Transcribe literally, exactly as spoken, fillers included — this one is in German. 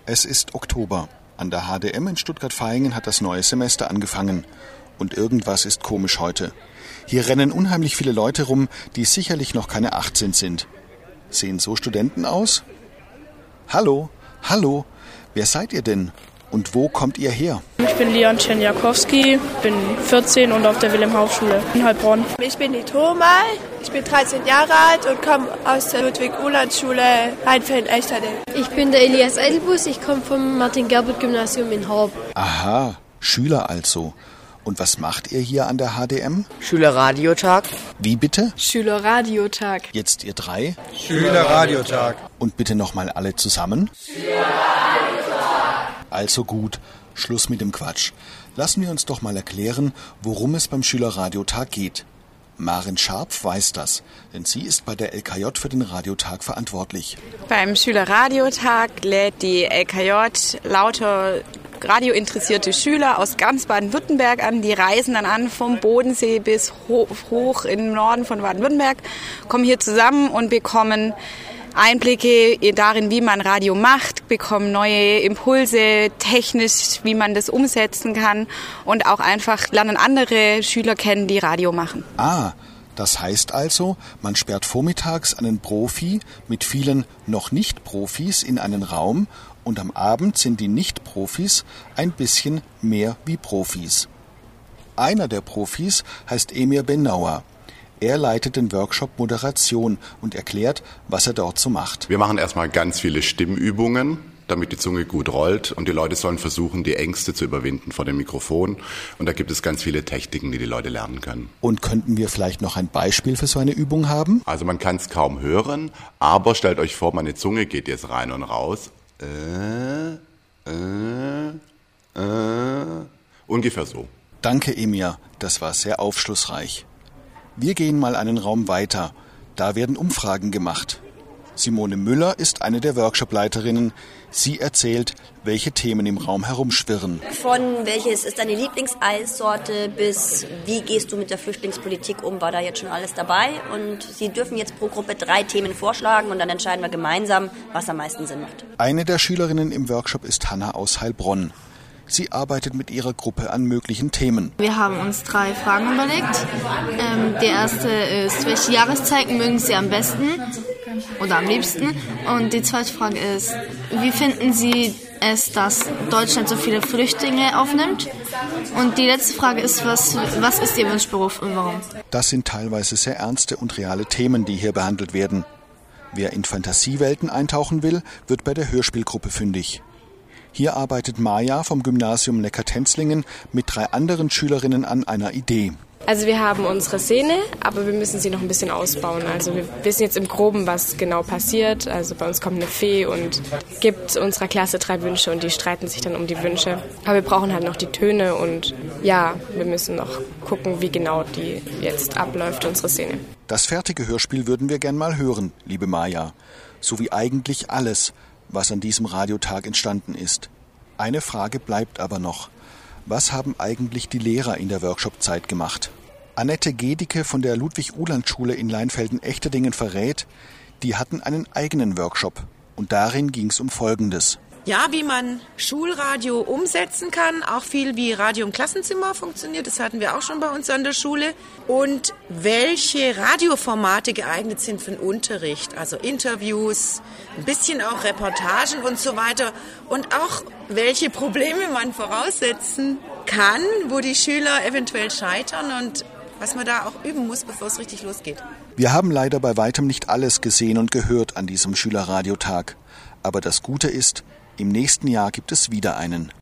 Es ist Oktober. An der H D M in Stuttgart-Vaihingen hat das neue Semester angefangen. Und irgendwas ist komisch heute. Hier rennen unheimlich viele Leute rum, die sicherlich noch keine achtzehn sind. Sehen so Studenten aus? Hallo, hallo, wer seid ihr denn? Und wo kommt ihr her? Ich bin Leon Tschenjakowski, bin vierzehn und auf der Wilhelm-Hauff-Schule in Heilbronn. Ich bin die Thoma, ich bin dreizehn Jahre alt und komme aus der Ludwig-Uhland-Schule Rheinfelden-Echterding. Ich bin der Elias Edelbus, ich komme vom Martin-Gerbert-Gymnasium in Horb. Aha, Schüler also. Und was macht ihr hier an der H D M? Schülerradiotag. Wie bitte? Schülerradiotag. Jetzt ihr drei? Schülerradiotag. Und bitte nochmal alle zusammen? Also gut, Schluss mit dem Quatsch. Lassen wir uns doch mal erklären, worum es beim Schülerradiotag geht. Maren Scharpf weiß das, denn sie ist bei der L K J für den Radiotag verantwortlich. Beim Schülerradiotag lädt die L K J lauter radiointeressierte Schüler aus ganz Baden-Württemberg an. Die reisen dann an vom Bodensee bis hoch im Norden von Baden-Württemberg, kommen hier zusammen und bekommen Einblicke darin, wie man Radio macht, bekommen neue Impulse technisch, wie man das umsetzen kann und auch einfach lernen andere Schüler kennen, die Radio machen. Ah, das heißt also, man sperrt vormittags einen Profi mit vielen noch nicht Profis in einen Raum und am Abend sind die Nicht-Profis ein bisschen mehr wie Profis. Einer der Profis heißt Emir Benauer. Er leitet den Workshop Moderation und erklärt, was er dort so macht. Wir machen erstmal ganz viele Stimmübungen, damit die Zunge gut rollt und die Leute sollen versuchen, die Ängste zu überwinden vor dem Mikrofon. Und da gibt es ganz viele Techniken, die die Leute lernen können. Und könnten wir vielleicht noch ein Beispiel für so eine Übung haben? Also man kann es kaum hören, aber stellt euch vor, meine Zunge geht jetzt rein und raus. Äh, äh, äh, ungefähr so. Danke, Emir. Das war sehr aufschlussreich. Wir gehen mal einen Raum weiter. Da werden Umfragen gemacht. Simone Müller ist eine der Workshopleiterinnen. Sie erzählt, welche Themen im Raum herumschwirren. Von welches ist deine Lieblingseissorte bis wie gehst du mit der Flüchtlingspolitik um, war da jetzt schon alles dabei. Und Sie dürfen jetzt pro Gruppe drei Themen vorschlagen und dann entscheiden wir gemeinsam, was am meisten Sinn macht. Eine der Schülerinnen im Workshop ist Hanna aus Heilbronn. Sie arbeitet mit ihrer Gruppe an möglichen Themen. Wir haben uns drei Fragen überlegt. Ähm, die erste ist, welche Jahreszeiten mögen Sie am besten oder am liebsten? Und die zweite Frage ist, wie finden Sie es, dass Deutschland so viele Flüchtlinge aufnimmt? Und die letzte Frage ist, was, was ist Ihr Wunschberuf und warum? Das sind teilweise sehr ernste und reale Themen, die hier behandelt werden. Wer in Fantasiewelten eintauchen will, wird bei der Hörspielgruppe fündig. Hier arbeitet Maja vom Gymnasium Neckar-Tenzlingen mit drei anderen Schülerinnen an einer Idee. Also wir haben unsere Szene, aber wir müssen sie noch ein bisschen ausbauen. Also wir wissen jetzt im Groben, was genau passiert. Also bei uns kommt eine Fee und gibt unserer Klasse drei Wünsche und die streiten sich dann um die Wünsche. Aber wir brauchen halt noch die Töne und ja, wir müssen noch gucken, wie genau die jetzt abläuft, unsere Szene. Das fertige Hörspiel würden wir gern mal hören, liebe Maja. So wie eigentlich alles, was an diesem Radiotag entstanden ist. Eine Frage bleibt aber noch. Was haben eigentlich die Lehrer in der Workshop-Zeit gemacht? Annette Gedicke von der Ludwig-Uhland-Schule in Leinfelden-Echterdingen verrät, die hatten einen eigenen Workshop. Und darin ging es um Folgendes. Ja, wie man Schulradio umsetzen kann, auch viel wie Radio im Klassenzimmer funktioniert, das hatten wir auch schon bei uns an der Schule. Und welche Radioformate geeignet sind für den Unterricht, also Interviews, ein bisschen auch Reportagen und so weiter. Und auch welche Probleme man voraussetzen kann, wo die Schüler eventuell scheitern und was man da auch üben muss, bevor es richtig losgeht. Wir haben leider bei weitem nicht alles gesehen und gehört an diesem Schülerradiotag. Aber das Gute ist, im nächsten Jahr gibt es wieder einen.